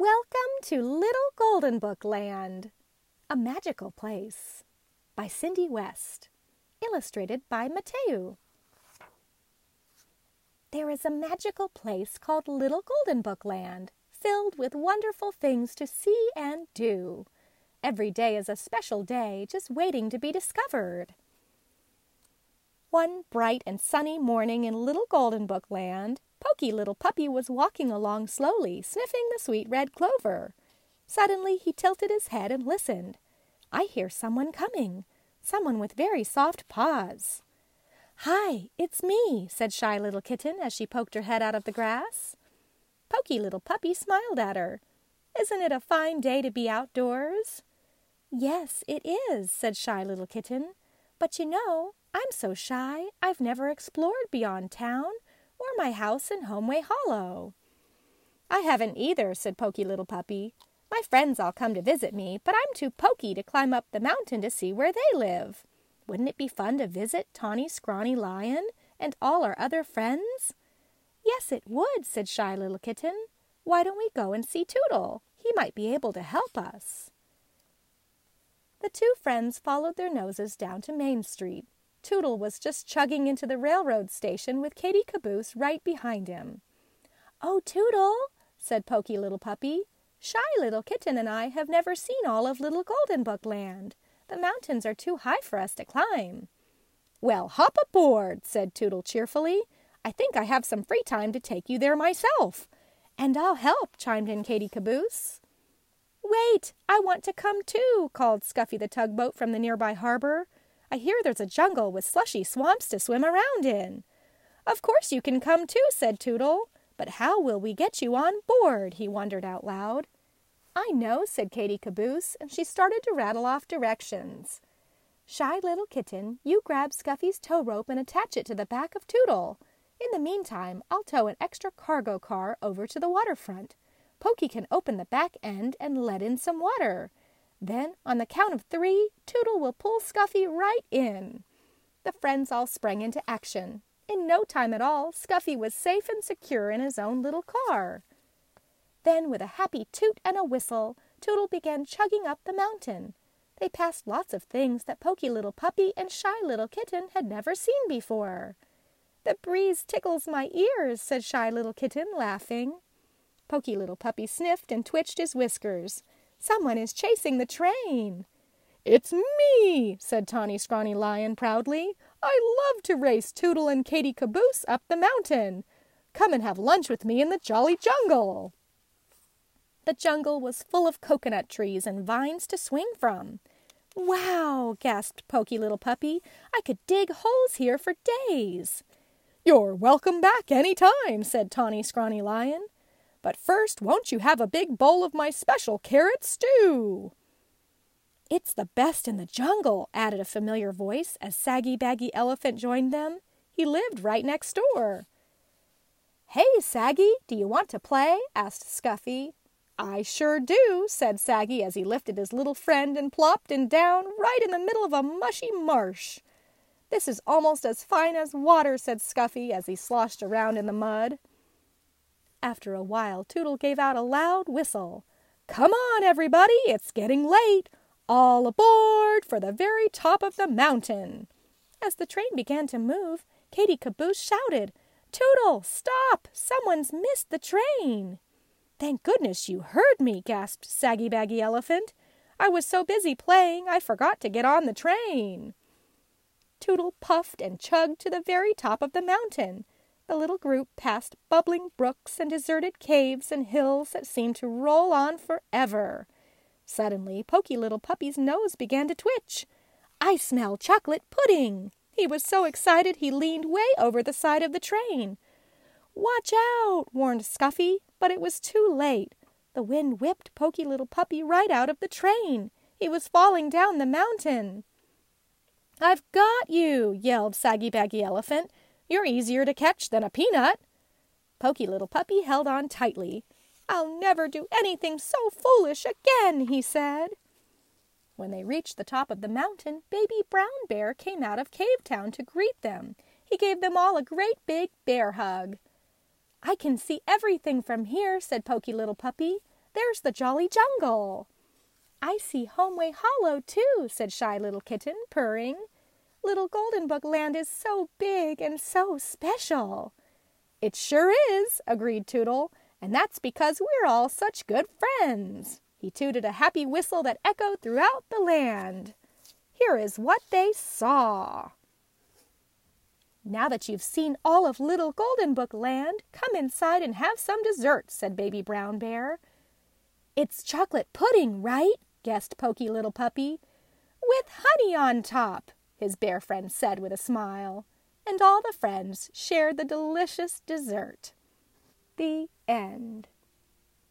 Welcome to Little Golden Book Land, a magical place, by Cindy West, illustrated by Mateu. There is a magical place called Little Golden Book Land, filled with wonderful things to see and do. Every day is a special day, just waiting to be discovered. One bright and sunny morning in Little Golden Book Land, Pokey Little Puppy was walking along slowly, sniffing the sweet red clover. Suddenly he tilted his head and listened. "I hear someone coming, someone with very soft paws." "Hi, it's me," said Shy Little Kitten as she poked her head out of the grass. Pokey Little Puppy smiled at her. "Isn't it a fine day to be outdoors?" "Yes, it is," said Shy Little Kitten. "But you know, I'm so shy, I've never explored beyond town or my house in Homeway Hollow." "I haven't either," said Pokey Little Puppy. "My friends all come to visit me, but I'm too poky to climb up the mountain to see where they live. Wouldn't it be fun to visit Tawny Scrawny Lion and all our other friends?" "Yes, it would," said Shy Little Kitten. "Why don't we go and see Tootle? He might be able to help us." The two friends followed their noses down to Main Street. Tootle was just chugging into the railroad station with Katy Caboose right behind him. "Oh, Tootle," said Pokey Little Puppy, "Shy Little Kitten and I have never seen all of Little Golden Book Land. The mountains are too high for us to climb." "Well, hop aboard," said Tootle cheerfully. "I think I have some free time to take you there myself." "And I'll help," chimed in Katy Caboose. "Wait, I want to come too," called Scuffy the tugboat from the nearby harbor. "I hear there's a jungle with slushy swamps to swim around in." "Of course you can come too," said Tootle. "But how will we get you on board?" he wondered out loud. "I know," said Katy Caboose, and she started to rattle off directions. "Shy Little Kitten, you grab Scuffy's tow rope and attach it to the back of Tootle. In the meantime, I'll tow an extra cargo car over to the waterfront. Pokey can open the back end and let in some water. Then, on the count of 3, Tootle will pull Scuffy right in." The friends all sprang into action. In no time at all, Scuffy was safe and secure in his own little car. Then, with a happy toot and a whistle, Tootle began chugging up the mountain. They passed lots of things that Pokey Little Puppy and Shy Little Kitten had never seen before. "The breeze tickles my ears," said Shy Little Kitten, laughing. Pokey Little Puppy sniffed and twitched his whiskers. "Someone is chasing the train." "It's me," said Tawny Scrawny Lion proudly. "I love to race Tootle and Katy Caboose up the mountain. Come and have lunch with me in the Jolly Jungle." The jungle was full of coconut trees and vines to swing from. "Wow," gasped Pokey Little Puppy. "I could dig holes here for days." "You're welcome back any time," said Tawny Scrawny Lion. "But first, won't you have a big bowl of my special carrot stew?" "It's the best in the jungle," added a familiar voice as Saggy Baggy Elephant joined them. He lived right next door. "Hey, Saggy, do you want to play?" asked Scuffy. "I sure do," said Saggy as he lifted his little friend and plopped him down right in the middle of a mushy marsh. "This is almost as fine as water," said Scuffy as he sloshed around in the mud. After a while, Tootle gave out a loud whistle. "Come on, everybody, it's getting late. All aboard for the very top of the mountain." As the train began to move, Katy Caboose shouted, "Tootle, stop! Someone's missed the train." "Thank goodness you heard me," gasped Saggy Baggy Elephant. "I was so busy playing, I forgot to get on the train." Tootle puffed and chugged to the very top of the mountain. The little group passed bubbling brooks and deserted caves and hills that seemed to roll on forever. Suddenly, Pokey Little Puppy's nose began to twitch. "I smell chocolate pudding!" He was so excited he leaned way over the side of the train. "Watch out!" warned Scuffy, but it was too late. The wind whipped Pokey Little Puppy right out of the train. He was falling down the mountain. "I've got you!" yelled Saggy Baggy Elephant. "You're easier to catch than a peanut." Pokey Little Puppy held on tightly. "I'll never do anything so foolish again," he said. When they reached the top of the mountain, Baby Brown Bear came out of Cave Town to greet them. He gave them all a great big bear hug. "I can see everything from here," said Pokey Little Puppy. there's the Jolly Jungle." "I see Homeway Hollow, too," said Shy Little Kitten, purring. "Little Golden Book Land is so big and so special." "It sure is," agreed Tootle, "and that's because we're all such good friends." He tooted a happy whistle that echoed throughout the land. Here is what they saw. "Now that you've seen all of Little Golden Book Land, come inside and have some dessert," said Baby Brown Bear. "It's chocolate pudding, right?" guessed Pokey Little Puppy. "With honey on top," his bear friend said with a smile. And all the friends shared the delicious dessert. The end.